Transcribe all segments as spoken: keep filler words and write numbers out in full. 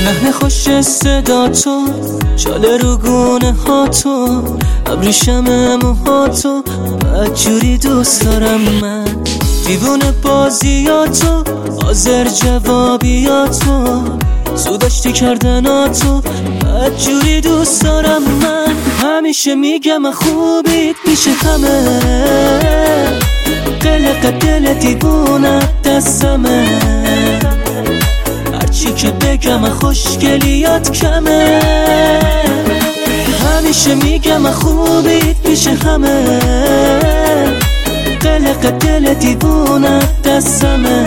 لحن خوش صدا تو، چاله رو گونه ها تو، ابریشم موها تو، بدجوری دوست دارم من. دیوونه بازیاتو، حاضر جوابیاتو، سوداشتی کردناتو، بدجوری دوست دارم من. همیشه میگم خوبیت پیش همه، قلق دل دیوونت دستمه، هرچی که بگم خوشگلیات کمه. همیشه میگم خوبیت پیش همه، قلق دل دیوونت دستمه،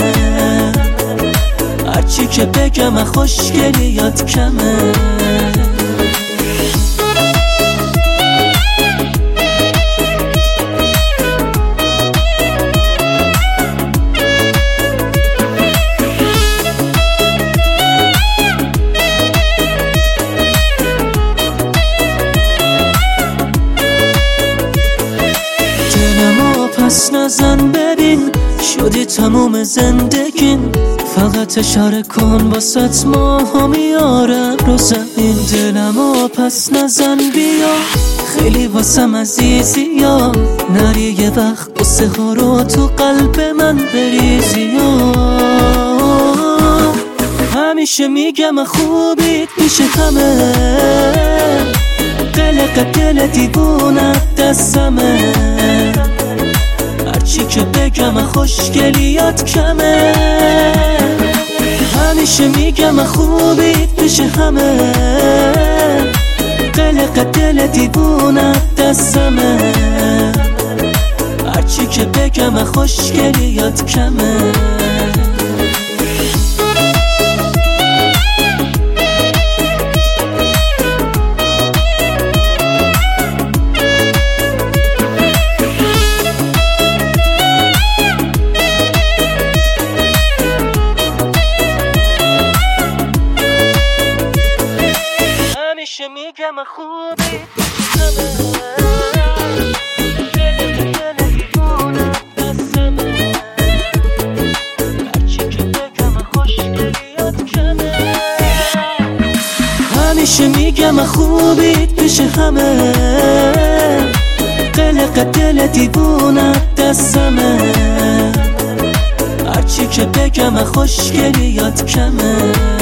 هرچی که بگم خوشگلیات کمه. پس نزن ببین شدی تموم زندگین، فقط اشاره کن واسط ماها میارم رو زمین. دلمو پس نزن بیا خیلی واسم عزیزی، یا نری یه وقت قصه ها رو تو قلب من بریزی. همیشه میگم خوبیت پیش همه، قلق دل دیوونت دستمه، هرچی که بگم خوشگلیات کمه. همیشه میگم خوبیت پیش همه، قلق دل دیوونت دستمه، هرچی که بگم خوشگلیات کمه. همیشه میگم خوبی همیشه میگم خوبیت پیش همه، قلق دل دیوونت دستمه، هرچی که بگم خوشگلیات کمه.